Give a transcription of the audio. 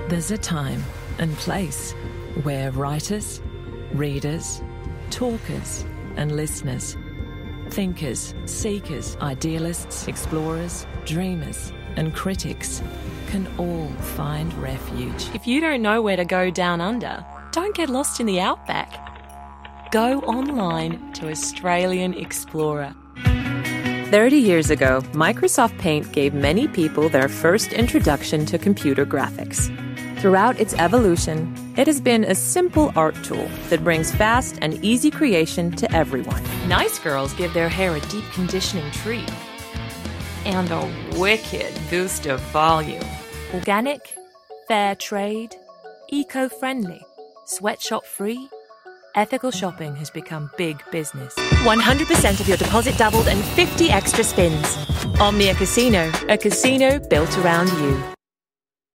There's a time and place where writers, readers, talkers and listeners, thinkers, seekers, idealists, explorers, dreamers and critics can all find refuge. If you don't know where to go down under, don't get lost in the outback. Go online to Australian Explorer. 30 years ago, Microsoft Paint gave many people their first introduction to computer graphics. Throughout its evolution, it has been a simple art tool that brings fast and easy creation to everyone. Nice girls give their hair a deep conditioning treat and a wicked boost of volume. Organic, fair trade, eco-friendly, sweatshop-free. Ethical shopping has become big business. 100% of your deposit doubled and 50 extra spins. Omnia Casino, a casino built around you.